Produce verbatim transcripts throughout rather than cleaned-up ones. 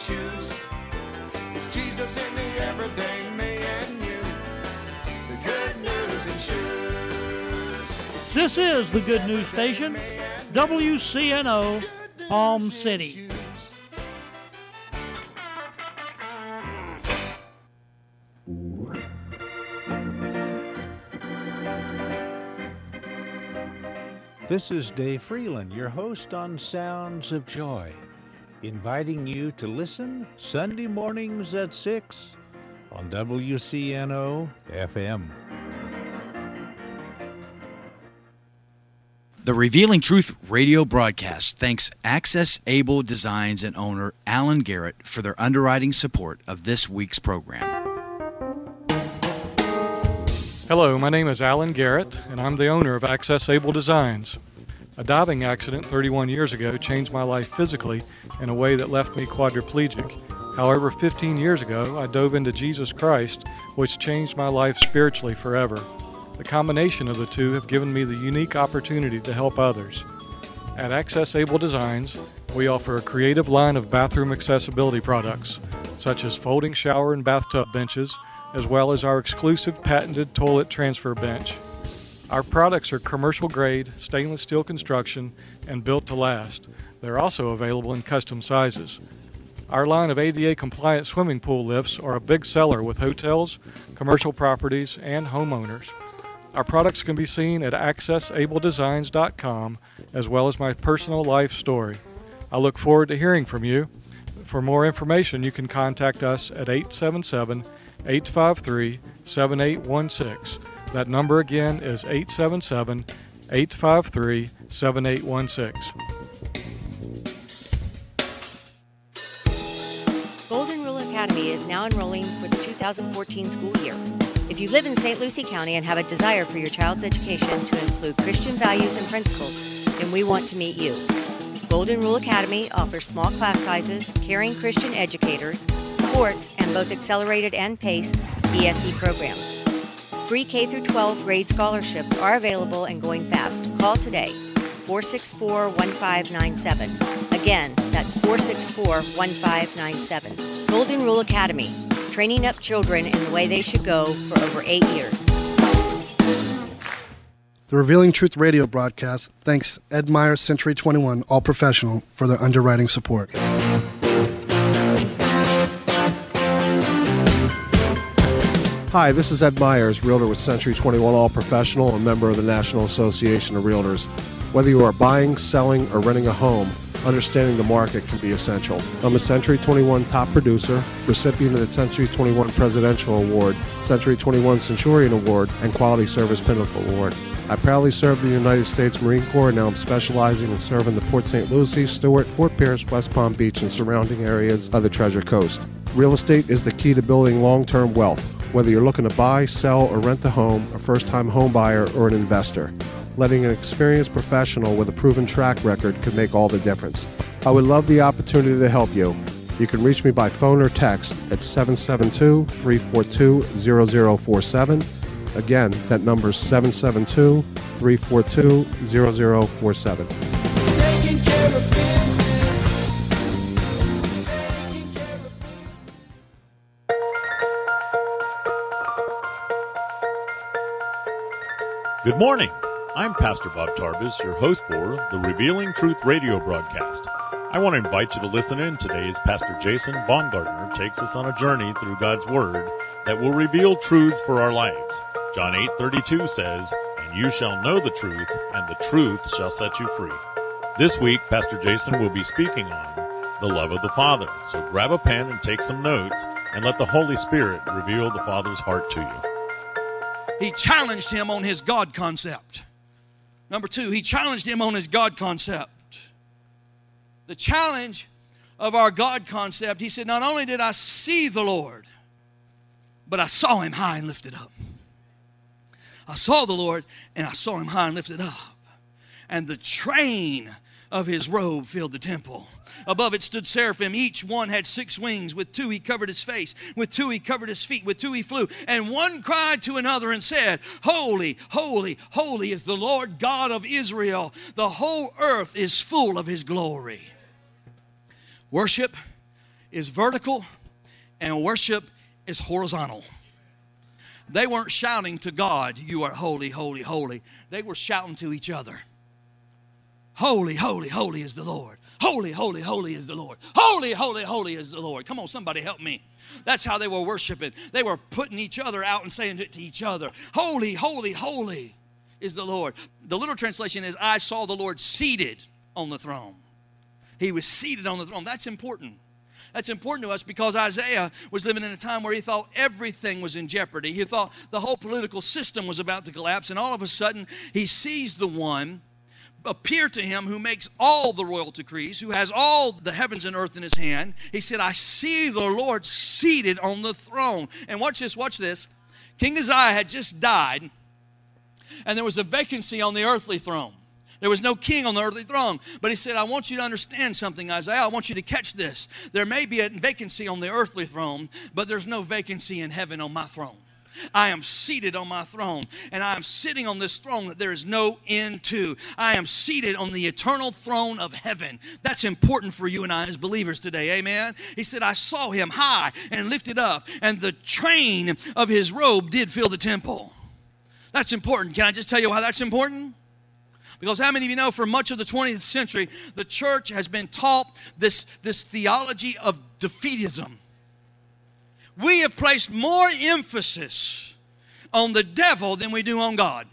shoes. It's Jesus in the everyday me and you. The good news in shoes. This is the Good News Station, W C N O, Palm City. This is Dave Freeland, your host on Sounds of Joy, inviting you to listen Sunday mornings at six on W C N O F M. The Revealing Truth radio broadcast thanks Access Able Designs and owner Alan Garrett for their underwriting support of this week's program. Hello, my name is Alan Garrett, and I'm the owner of Access Able Designs. A diving accident thirty-one years ago changed my life physically in a way that left me quadriplegic. However, fifteen years ago, I dove into Jesus Christ, which changed my life spiritually forever. The combination of the two have given me the unique opportunity to help others. At Access Able Designs, we offer a creative line of bathroom accessibility products, such as folding shower and bathtub benches, as well as our exclusive patented toilet transfer bench. Our products are commercial-grade, stainless steel construction, and built to last. They're also available in custom sizes. Our line of A D A-compliant swimming pool lifts are a big seller with hotels, commercial properties, and homeowners. Our products can be seen at access able designs dot com, as well as my personal life story. I look forward to hearing from you. For more information, you can contact us at eight seven seven, eight five three, seven eight one six. That number again is eight seven seven, eight five three, seven eight one six. Golden Rule Academy is now enrolling for the two thousand fourteen school year. If you live in Saint Lucie County and have a desire for your child's education to include Christian values and principles, then we want to meet you. Golden Rule Academy offers small class sizes, caring Christian educators, sports, and both accelerated and paced E S E programs. Free K through twelve grade scholarships are available and going fast. Call today, four six four, one five nine seven. Again, that's four six four, one five nine seven. Golden Rule Academy, training up children in the way they should go for over eight years. The Revealing Truth radio broadcast thanks Ed Meyer, Century twenty-one, All Professional, for their underwriting support. Hi, this is Ed Myers, Realtor with Century twenty-one All Professional and member of the National Association of Realtors. Whether you are buying, selling, or renting a home, understanding the market can be essential. I'm a Century twenty-one top producer, recipient of the Century twenty-one Presidential Award, Century twenty-one Centurion Award, and Quality Service Pinnacle Award. I proudly served the United States Marine Corps, and now I'm specializing in serving the Port Saint Lucie, Stewart, Fort Pierce, West Palm Beach, and surrounding areas of the Treasure Coast. Real estate is the key to building long-term wealth. Whether you're looking to buy, sell, or rent a home, a first-time home buyer, or an investor, letting an experienced professional with a proven track record can make all the difference. I would love the opportunity to help you. You can reach me by phone or text at seven seven two, three four two, zero zero four seven. Again, that number is seven seven two, three four two, zero zero four seven. Taking care of business. Good morning. I'm Pastor Bob Tarbus, your host for the Revealing Truth radio broadcast. I want to invite you to listen in today as Pastor Jason Baumgartner takes us on a journey through God's Word that will reveal truths for our lives. John eight thirty-two says, "And you shall know the truth, and the truth shall set you free." This week, Pastor Jason will be speaking on the love of the Father. So grab a pen and take some notes, and let the Holy Spirit reveal the Father's heart to you. He challenged him on his God concept. Number two, he challenged him on his God concept. The challenge of our God concept, he said, not only did I see the Lord, but I saw him high and lifted up. I saw the Lord and I saw him high and lifted up. And the train of his robe filled the temple. Above it stood seraphim. Each one had six wings. With two he covered his face. With two he covered his feet. With two he flew. And one cried to another and said, "Holy, holy, holy is the Lord God of Israel. The whole earth is full of his glory." Worship is vertical and worship is horizontal. They weren't shouting to God, you are holy, holy, holy. They were shouting to each other. Holy, holy, holy is the Lord. Holy, holy, holy is the Lord. Holy, holy, holy is the Lord. Come on, somebody help me. That's how they were worshiping. They were putting each other out and saying it to each other. Holy, holy, holy is the Lord. The literal translation is, I saw the Lord seated on the throne. He was seated on the throne. That's important. That's important to us because Isaiah was living in a time where he thought everything was in jeopardy. He thought the whole political system was about to collapse, and all of a sudden he sees the one appear to him who makes all the royal decrees, who has all the heavens and earth in his hand. He said, I see the Lord seated on the throne. And watch this, watch this. King Uzziah had just died, and there was a vacancy on the earthly throne. There was no king on the earthly throne. But he said, I want you to understand something, Isaiah. I want you to catch this. There may be a vacancy on the earthly throne, but there's no vacancy in heaven on my throne. I am seated on my throne, and I am sitting on this throne that there is no end to. I am seated on the eternal throne of heaven. That's important for you and I as believers today, amen? He said, I saw him high and lifted up, and the train of his robe did fill the temple. That's important. Can I just tell you why that's important? Because how many of you know for much of the twentieth century, the church has been taught this, this theology of defeatism. We have placed more emphasis on the devil than we do on God.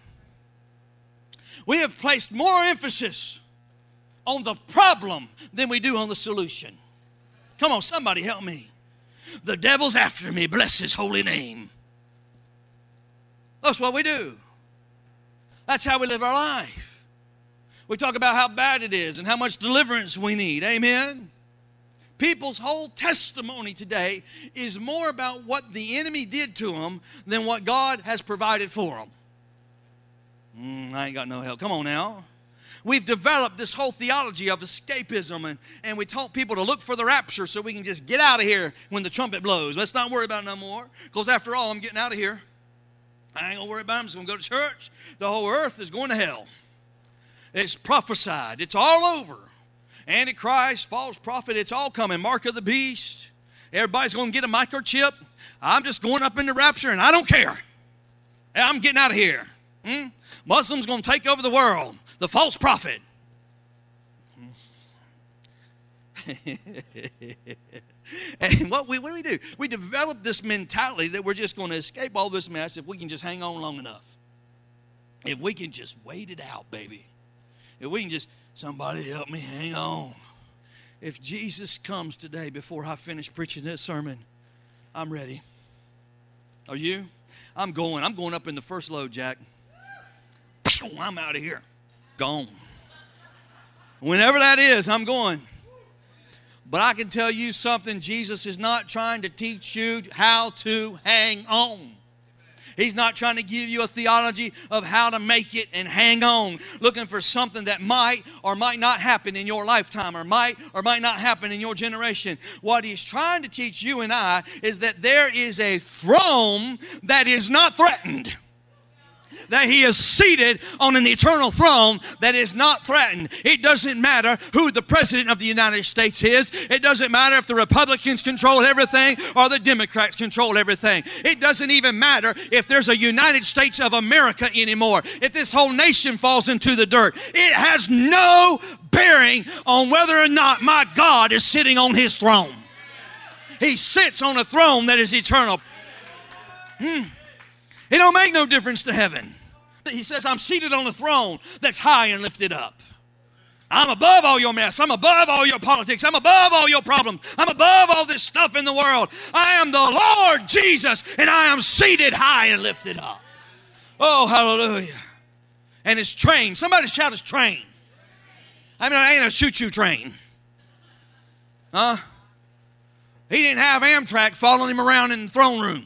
We have placed more emphasis on the problem than we do on the solution. Come on, somebody help me. The devil's after me, bless his holy name. That's what we do. That's how we live our life. We talk about how bad it is and how much deliverance we need, amen? People's whole testimony today is more about what the enemy did to them than what God has provided for them. Mm, I ain't got no help. Come on now. We've developed this whole theology of escapism, and, and we taught people to look for the rapture so we can just get out of here when the trumpet blows. Let's not worry about it no more, because after all, I'm getting out of here. I ain't going to worry about it. I'm just going to go to church. The whole earth is going to hell. It's prophesied. It's all over. Antichrist, false prophet, it's all coming. Mark of the beast. Everybody's going to get a microchip. I'm just going up in the rapture, and I don't care. I'm getting out of here. Hmm? Muslims going to take over the world. The false prophet. And what, we, what do we do? We develop this mentality that we're just going to escape all this mess if we can just hang on long enough. If we can just wait it out, baby. If we can just... Somebody help me hang on. If Jesus comes today before I finish preaching this sermon, I'm ready. Are you? I'm going. I'm going up in the first load, Jack. I'm out of here. Gone. Whenever that is, I'm going. But I can tell you something. Jesus is not trying to teach you how to hang on. He's not trying to give you a theology of how to make it and hang on, looking for something that might or might not happen in your lifetime, or might or might not happen in your generation. What he's trying to teach you and I is that there is a throne that is not threatened. That he is seated on an eternal throne that is not threatened. It doesn't matter who the president of the United States is. It doesn't matter if the Republicans control everything or the Democrats control everything. It doesn't even matter if there's a United States of America anymore. If this whole nation falls into the dirt, it has no bearing on whether or not my God is sitting on his throne. He sits on a throne that is eternal. Hmm. It don't make no difference to heaven. He says, I'm seated on a throne that's high and lifted up. I'm above all your mess. I'm above all your politics. I'm above all your problems. I'm above all this stuff in the world. I am the Lord Jesus, and I am seated high and lifted up. Oh, hallelujah. And his train. Somebody shout his train. I mean, it ain't a choo-choo train. Huh? He didn't have Amtrak following him around in the throne room.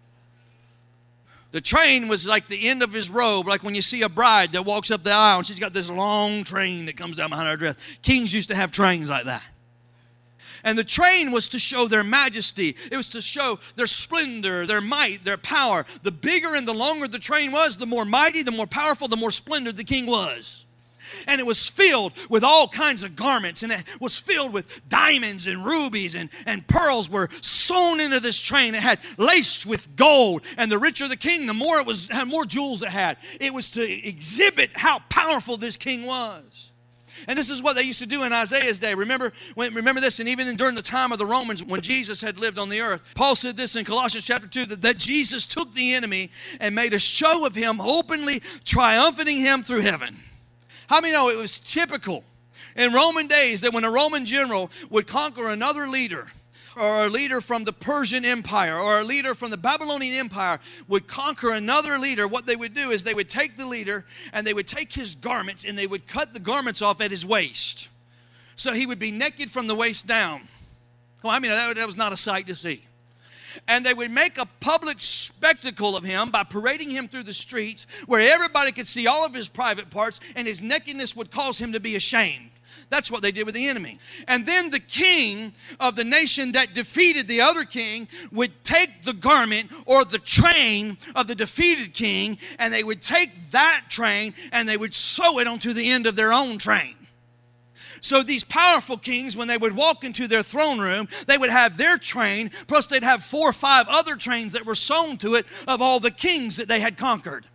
The train was like the end of his robe, like when you see a bride that walks up the aisle and she's got this long train that comes down behind her dress. Kings used to have trains like that. And the train was to show their majesty. It was to show their splendor, their might, their power. The bigger and the longer the train was, the more mighty, the more powerful, the more splendid the king was. And it was filled with all kinds of garments, and it was filled with diamonds and rubies, and, and pearls were sewn into this train. It had laced with gold, and the richer the king, the more it was, had more jewels it had. It was to exhibit how powerful this king was. And this is what they used to do in Isaiah's day. Remember, when, remember this, and even during the time of the Romans when Jesus had lived on the earth. Paul said this in Colossians chapter two, that, that Jesus took the enemy and made a show of him, openly triumphing him through heaven. How many know it was typical in Roman days that when a Roman general would conquer another leader, or a leader from the Persian Empire, or a leader from the Babylonian Empire would conquer another leader, what they would do is they would take the leader and they would take his garments and they would cut the garments off at his waist. So he would be naked from the waist down. Well, I mean, that, that was not a sight to see. And they would make a public spectacle of him by parading him through the streets where everybody could see all of his private parts, and his nakedness would cause him to be ashamed. That's what they did with the enemy. And then the king of the nation that defeated the other king would take the garment or the train of the defeated king, and they would take that train and they would sew it onto the end of their own train. So these powerful kings, when they would walk into their throne room, they would have their train, plus they'd have four or five other trains that were sewn to it of all the kings that they had conquered.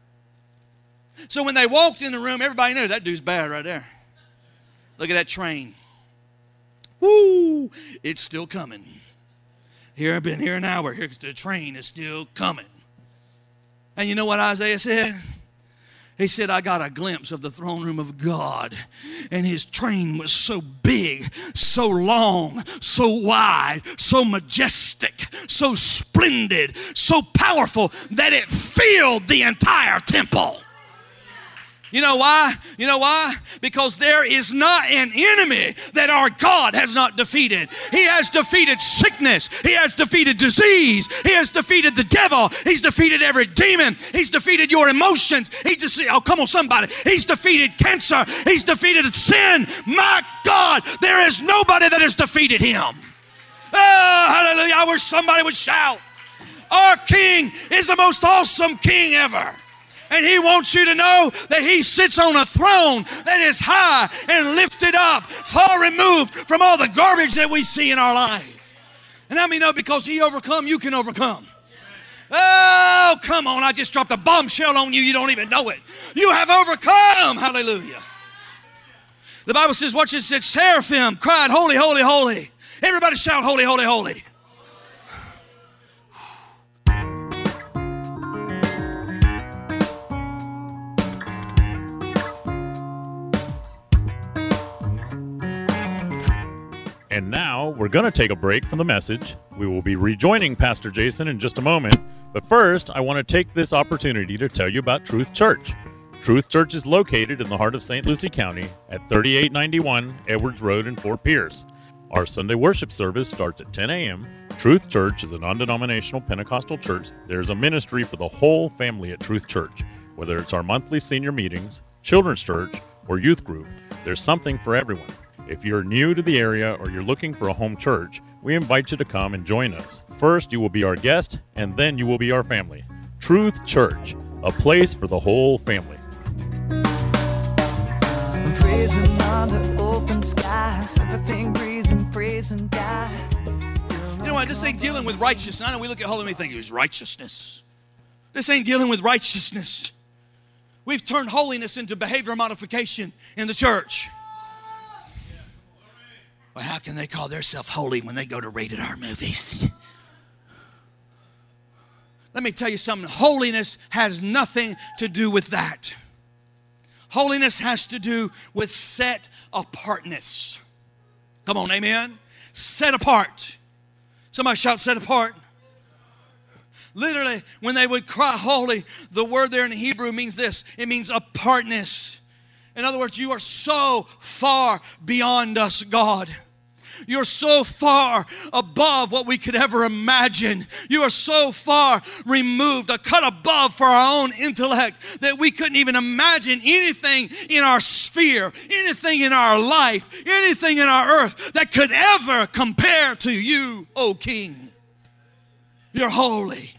So when they walked in the room, everybody knew that dude's bad right there. Look at that train. Woo! It's still coming. Here, I've been here an hour. Here's the train is still coming. And you know what Isaiah said? He said, I got a glimpse of the throne room of God, and his train was so big, so long, so wide, so majestic, so splendid, so powerful that it filled the entire temple. You know why? You know why? Because there is not an enemy that our God has not defeated. He has defeated sickness. He has defeated disease. He has defeated the devil. He's defeated every demon. He's defeated your emotions. He just, oh, come on, somebody. He's defeated cancer. He's defeated sin. My God, there is nobody that has defeated him. Oh, hallelujah. I wish somebody would shout. Our King is the most awesome King ever. And he wants you to know that he sits on a throne that is high and lifted up, far removed from all the garbage that we see in our life. And let me know, because he overcome, you can overcome. Oh, come on, I just dropped a bombshell on you. You don't even know it. You have overcome. Hallelujah. The Bible says, watch it, said, seraphim cried, holy, holy, holy. Everybody shout, holy, holy, holy. And now we're going to take a break from the message. We will be rejoining Pastor Jason in just a moment. But first, I want to take this opportunity to tell you about Truth Church. Truth Church is located in the heart of Saint Lucie County at thirty-eight ninety-one Edwards Road in Fort Pierce. Our Sunday worship service starts at ten a.m. Truth Church is a non-denominational Pentecostal church. There's a ministry for the whole family at Truth Church. Whether it's our monthly senior meetings, children's church, or youth group, there's something for everyone. If you're new to the area or you're looking for a home church, we invite you to come and join us. First, you will be our guest, and then you will be our family. Truth Church, a place for the whole family. Praising under open skies, everything breathing, praising God. You know what? This ain't dealing with righteousness. I know we look at holy and we think it was righteousness. This ain't dealing with righteousness. We've turned holiness into behavior modification in the church. Well, how can they call themselves holy when they go to rated R movies? Let me tell you something. Holiness has nothing to do with that. Holiness has to do with set apartness. Come on, amen? Set apart. Somebody shout, set apart. Literally, when they would cry holy, the word there in Hebrew means this. It means apartness. In other words, you are so far beyond us, God. You're so far above what we could ever imagine. You are so far removed, a cut above for our own intellect, that we couldn't even imagine anything in our sphere, anything in our life, anything in our earth that could ever compare to you, O King. You're holy.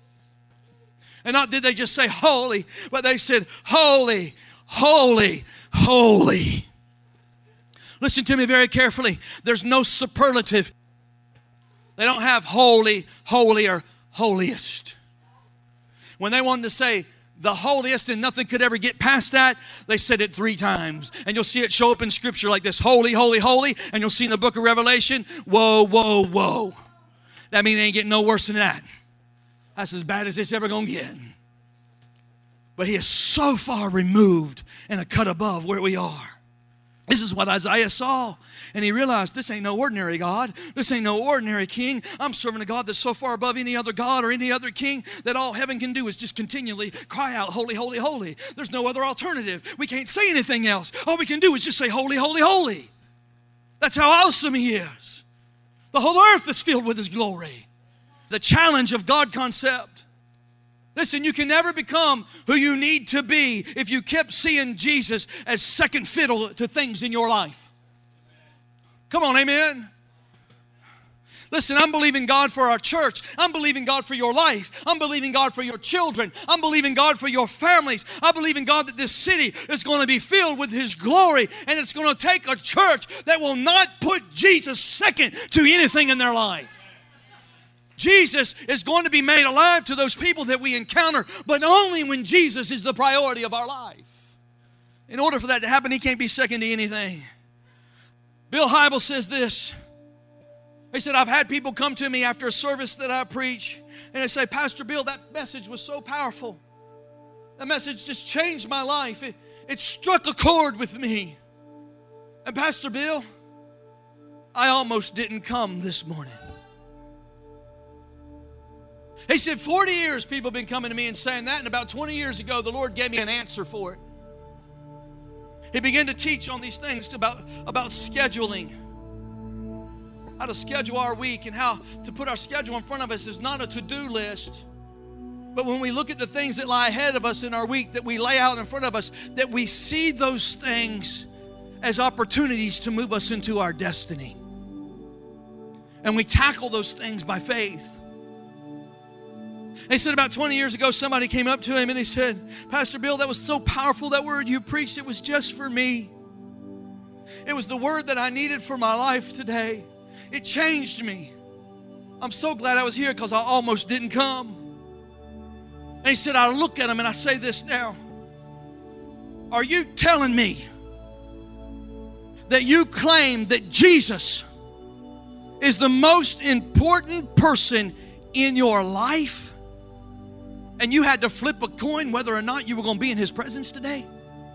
And not did they just say holy, but they said holy, holy, holy. Listen to me very carefully. There's no superlative. They don't have holy, holy, or holiest. When they wanted to say the holiest and nothing could ever get past that, they said it three times. And you'll see it show up in Scripture like this: holy, holy, holy. And you'll see in the book of Revelation, whoa, whoa, whoa. That means it ain't getting no worse than that. That's as bad as it's ever going to get. But he is so far removed and a cut above where we are. This is what Isaiah saw. And he realized, this ain't no ordinary God. This ain't no ordinary king. I'm serving a God that's so far above any other God or any other king that all heaven can do is just continually cry out, holy, holy, holy. There's no other alternative. We can't say anything else. All we can do is just say, holy, holy, holy. That's how awesome he is. The whole earth is filled with his glory. The challenge of God concept. Listen, you can never become who you need to be if you kept seeing Jesus as second fiddle to things in your life. Come on, amen. Listen, I'm believing God for our church. I'm believing God for your life. I'm believing God for your children. I'm believing God for your families. I believe in God that this city is going to be filled with his glory, and it's going to take a church that will not put Jesus second to anything in their life. Jesus is going to be made alive to those people that we encounter, but only when Jesus is the priority of our life. In order for that to happen, he can't be second to anything. Bill Hybel says this. He said, I've had people come to me after a service that I preach, and they say, Pastor Bill, that message was so powerful. That message just changed my life. It, it struck a chord with me. And Pastor Bill, I almost didn't come this morning. He said, forty years people have been coming to me and saying that, and about twenty years ago, the Lord gave me an answer for it. He began to teach on these things about, about scheduling. How to schedule our week and how to put our schedule in front of us is not a to-do list. But when we look at the things that lie ahead of us in our week, that we lay out in front of us, that we see those things as opportunities to move us into our destiny. And we tackle those things by faith. He said about twenty years ago, somebody came up to him and he said, Pastor Bill, that was so powerful, that word you preached. It was just for me. It was the word that I needed for my life today. It changed me. I'm so glad I was here because I almost didn't come. And he said, I look at him and I say this now. Are you telling me that you claim that Jesus is the most important person in your life? And you had to flip a coin whether or not you were going to be in his presence today?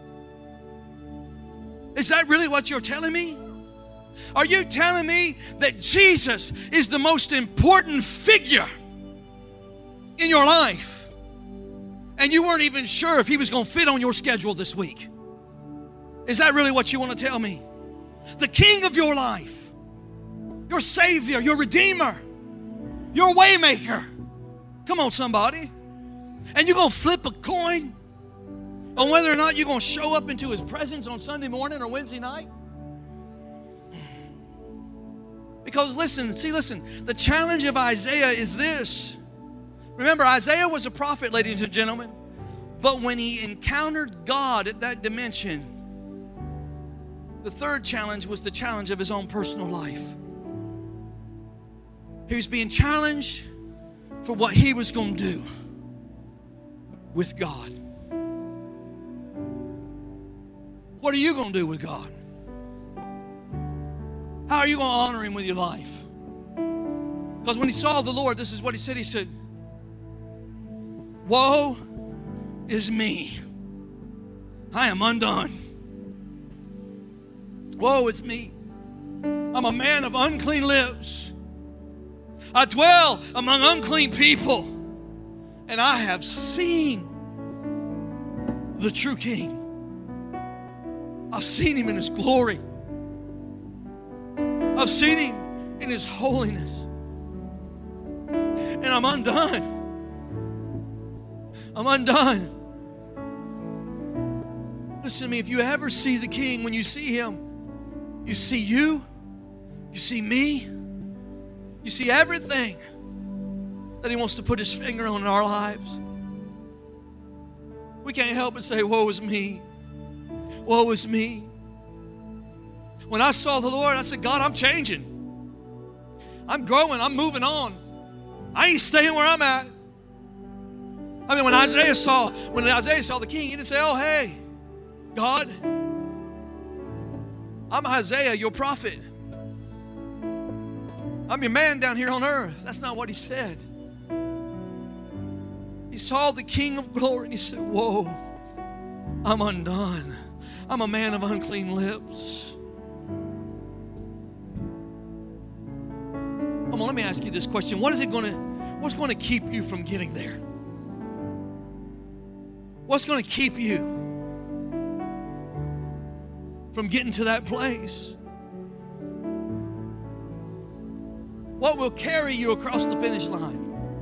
Is that really what you're telling me? Are you telling me that Jesus is the most important figure in your life, and you weren't even sure if he was going to fit on your schedule this week? Is that really what you want to tell me? The King of your life, your Savior, your Redeemer, your Waymaker. Come on, somebody. And you're going to flip a coin on whether or not you're going to show up into his presence on Sunday morning or Wednesday night? Because listen, see, listen, the challenge of Isaiah is this. Remember, Isaiah was a prophet, ladies and gentlemen. But when he encountered God at that dimension, the third challenge was the challenge of his own personal life. He was being challenged for what he was going to do with God. What are you going to do with God? How are you going to honor him with your life? Because when he saw the Lord, this is what he said. He said, woe is me. I am undone. Woe is me. I'm a man of unclean lips. I dwell among unclean people, and I have seen the true King. I've seen him in his glory. I've seen him in his holiness. And I'm undone. I'm undone. Listen to me, if you ever see the King, when you see him, you see you, you see me, you see everything that he wants to put his finger on in our lives. We can't help but say, woe is me. woe is me. When I saw the Lord, I said, God, I'm changing. I'm growing. I'm moving on. I ain't staying where I'm at. I mean, when Isaiah saw, when Isaiah saw the king, he didn't say, oh, hey, God, I'm Isaiah, your prophet. I'm your man down here on earth. That's not what he said. He saw the King of glory and he said, whoa, I'm undone. I'm a man of unclean lips. Come on, let me ask you this question. What is it going to, what's going to keep you from getting there? What's going to keep you from getting to that place? What will carry you across the finish line?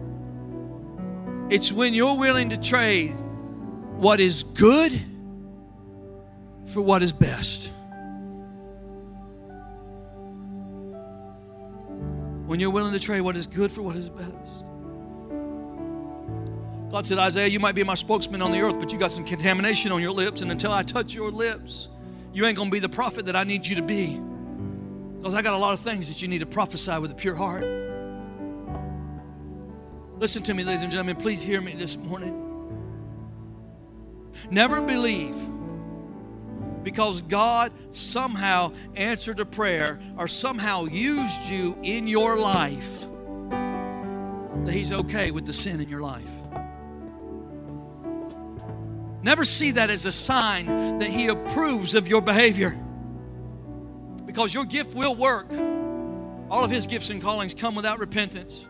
It's when you're willing to trade what is good for what is best. When you're willing to trade what is good for what is best. God said, Isaiah, you might be my spokesman on the earth, but you got some contamination on your lips, and until I touch your lips, you ain't going to be the prophet that I need you to be. Because I got a lot of things that you need to prophesy with a pure heart. Listen to me, ladies and gentlemen. Please hear me this morning. Never believe because God somehow answered a prayer or somehow used you in your life that He's okay with the sin in your life. Never see that as a sign that He approves of your behavior. Because your gift will work. All of His gifts and callings come without repentance.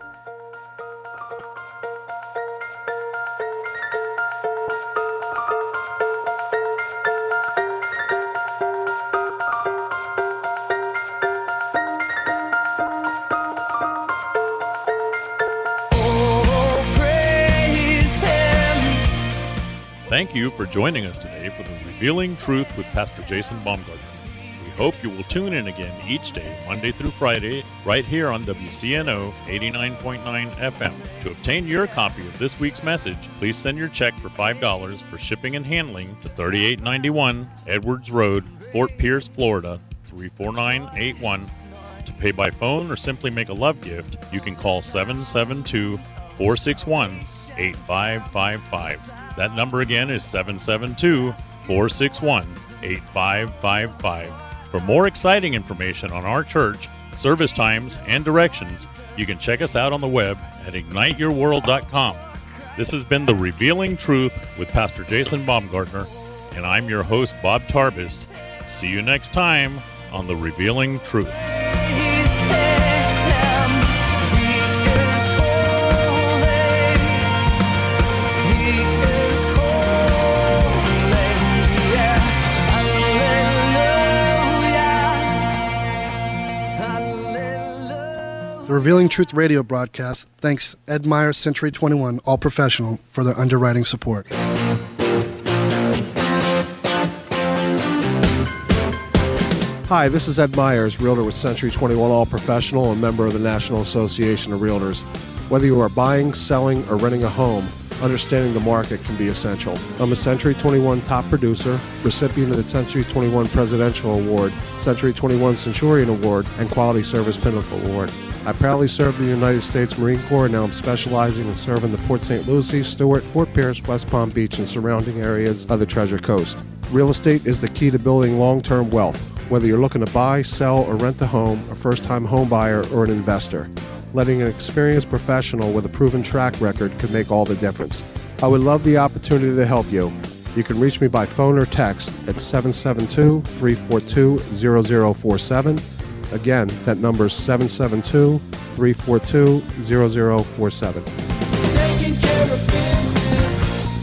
Thank you for joining us today for the Revealing Truth with Pastor Jason Baumgartner. We hope you will tune in again each day, Monday through Friday, right here on W C N O eighty-nine point nine F M. To obtain your copy of this week's message, please send your check for five dollars for shipping and handling to thirty-eight ninety-one Edwards Road, Fort Pierce, Florida, three four nine eight one. To pay by phone or simply make a love gift, you can call seven seven two, four six one, eight five five five. That number again is seven seven two, four six one, eight five five five. For more exciting information on our church, service times, and directions, you can check us out on the web at ignite your world dot com. This has been The Revealing Truth with Pastor Jason Baumgartner, and I'm your host, Bob Tarbis. See you next time on The Revealing Truth. The Revealing Truth radio broadcast thanks Ed Meyer, Century twenty-one, All Professional, for their underwriting support. Hi, this is Ed Myers, Realtor with Century twenty-one All Professional and member of the National Association of Realtors. Whether you are buying, selling, or renting a home, understanding the market can be essential. I'm a Century twenty-one top producer, recipient of the Century twenty-one Presidential Award, Century twenty-one Centurion Award, and Quality Service Pinnacle Award. I proudly served the United States Marine Corps, and now I'm specializing in serving the Port Saint Lucie, Stewart, Fort Pierce, West Palm Beach, and surrounding areas of the Treasure Coast. Real estate is the key to building long-term wealth, whether you're looking to buy, sell, or rent a home, a first-time home buyer, or an investor. Letting an experienced professional with a proven track record can make all the difference. I would love the opportunity to help you. You can reach me by phone or text at seven seven two, three four two, zero zero four seven. Again, that number is seven seven two, three four two, zero zero four seven. Taking care of business.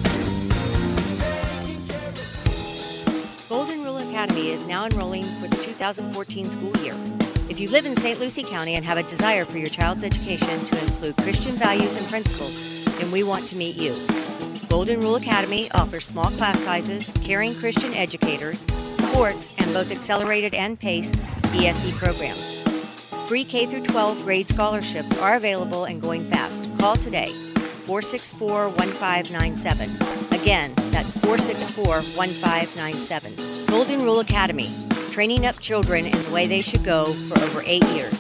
Golden Rule Academy is now enrolling for the two thousand fourteen school year. If you live in Saint Lucie County and have a desire for your child's education to include Christian values and principles, then we want to meet you. Golden Rule Academy offers small class sizes, caring Christian educators, sports, and both accelerated and paced E S E programs. Free K through twelve grade scholarships are available and going fast. Call today, four six four, one five nine seven. Again, Again, that's four six four, one five nine seven. Golden Rule Academy, training up children in the way they should go for over eight years.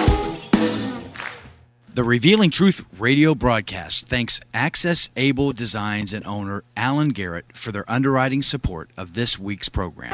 The Revealing Truth radio broadcast thanks Access Able Designs and owner Alan Garrett for their underwriting support of this week's program.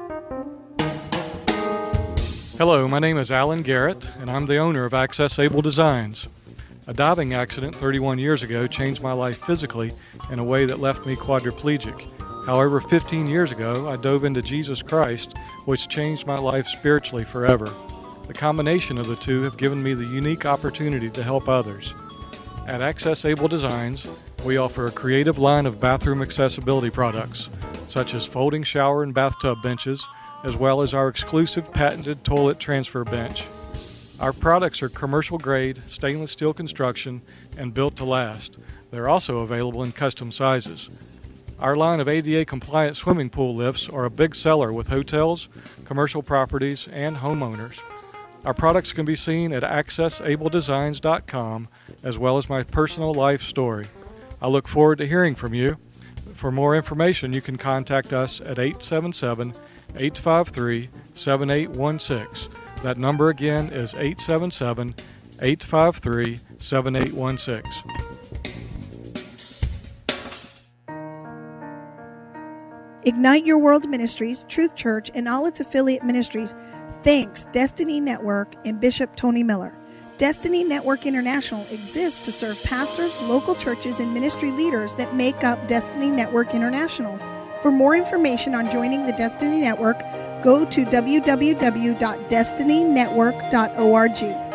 Hello, my name is Alan Garrett, and I'm the owner of Access Able Designs. A diving accident thirty-one years ago changed my life physically in a way that left me quadriplegic. However, fifteen years ago, I dove into Jesus Christ, which changed my life spiritually forever. The combination of the two have given me the unique opportunity to help others. At Access Able Designs, we offer a creative line of bathroom accessibility products, such as folding shower and bathtub benches, as well as our exclusive patented toilet transfer bench. Our products are commercial-grade, stainless steel construction, and built to last. They're also available in custom sizes. Our line of A D A-compliant swimming pool lifts are a big seller with hotels, commercial properties, and homeowners. Our products can be seen at access able designs dot com, as well as my personal life story. I look forward to hearing from you. For more information, you can contact us at eight seven seven, eight five three, seven eight one six. That number again is eight seven seven, eight five three, seven eight one six. Ignite Your World Ministries, Truth Church, and all its affiliate ministries thanks Destiny Network and Bishop Tony Miller. Destiny Network International exists to serve pastors, local churches, and ministry leaders that make up Destiny Network International. For more information on joining the Destiny Network, go to w w w dot destiny network dot org.